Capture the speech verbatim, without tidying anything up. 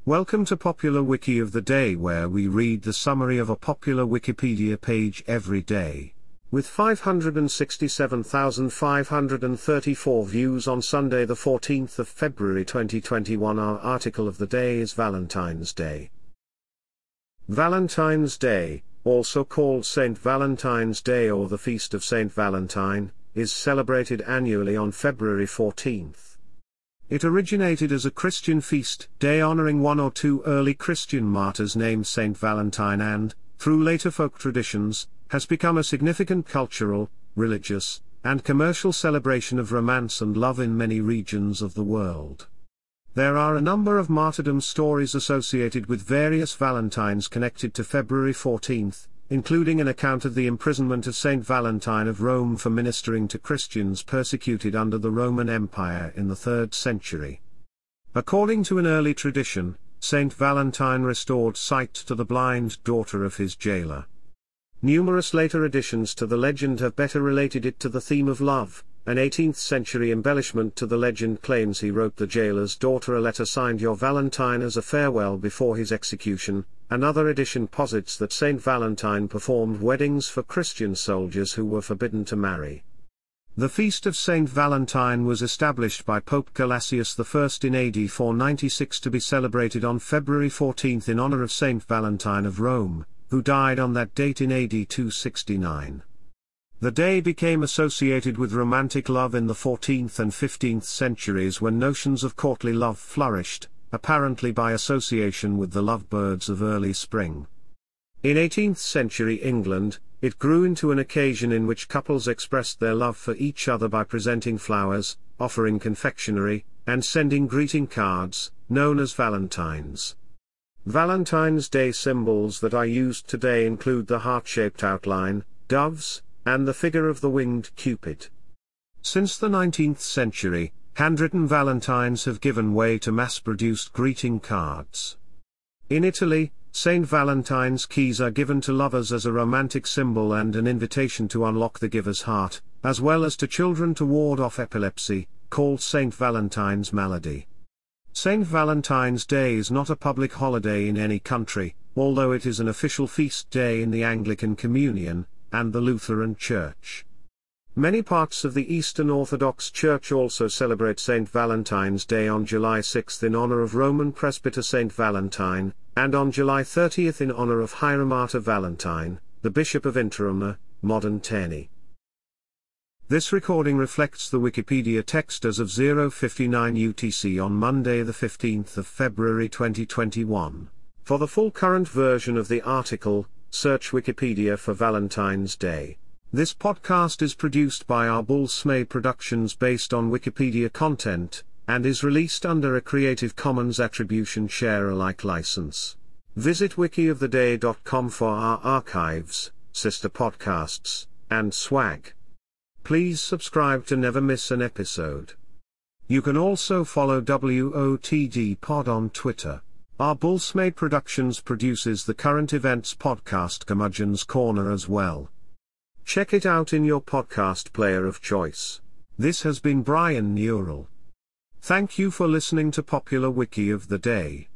Welcome to Popular Wiki of the Day, where we read the summary of a popular Wikipedia page every day. With five hundred sixty-seven thousand five hundred thirty-four views on Sunday the fourteenth of February twenty twenty-one, our article of the day is Valentine's Day. Valentine's Day, also called Saint Valentine's Day or the Feast of Saint Valentine, is celebrated annually on February fourteenth. It originated as a Christian feast day honoring one or two early Christian martyrs named Saint Valentine and, through later folk traditions, has become a significant cultural, religious, and commercial celebration of romance and love in many regions of the world. There are a number of martyrdom stories associated with various Valentines connected to February fourteenth, including an account of the imprisonment of Saint Valentine of Rome for ministering to Christians persecuted under the Roman Empire in the third century. According to an early tradition, Saint Valentine restored sight to the blind daughter of his jailer. Numerous later additions to the legend have better related it to the theme of love. An eighteenth century embellishment to the legend claims he wrote the jailer's daughter a letter signed "Your Valentine" as a farewell before his execution. Another edition posits that Saint Valentine performed weddings for Christian soldiers who were forbidden to marry. The feast of Saint Valentine was established by Pope Gelasius the First in A D four ninety-six to be celebrated on February fourteenth in honor of Saint Valentine of Rome, who died on that date in A D two sixty-nine. The day became associated with romantic love in the fourteenth and fifteenth centuries when notions of courtly love flourished, apparently by association with the lovebirds of early spring. In eighteenth century England, it grew into an occasion in which couples expressed their love for each other by presenting flowers, offering confectionery, and sending greeting cards, known as valentines. Valentine's Day symbols that are used today include the heart-shaped outline, doves, and the figure of the winged Cupid. Since the nineteenth century, handwritten valentines have given way to mass-produced greeting cards. In Italy, Saint Valentine's keys are given to lovers as a romantic symbol and an invitation to unlock the giver's heart, as well as to children to ward off epilepsy, called Saint Valentine's malady. Saint Valentine's Day is not a public holiday in any country, although it is an official feast day in the Anglican Communion and the Lutheran Church. Many parts of the Eastern Orthodox Church also celebrate Saint Valentine's Day on July sixth in honor of Roman presbyter Saint Valentine, and on July thirtieth in honor of Hieromartyr Valentine, the Bishop of Interamna, modern Terni. This recording reflects the Wikipedia text as of zero fifty-nine U T C on Monday the fifteenth of February twenty twenty-one. For the full current version of the article, search Wikipedia for Valentine's Day. This podcast is produced by Arbul Smay Productions based on Wikipedia content, and is released under a Creative Commons Attribution Share Alike license. Visit wiki of the day dot com for our archives, sister podcasts, and swag. Please subscribe to never miss an episode. You can also follow W O T D Pod on Twitter. Arbul Smay Productions produces the current events podcast Curmudgeon's Corner as well. Check it out in your podcast player of choice. This has been Brian Neural. Thank you for listening to Popular Wiki of the Day.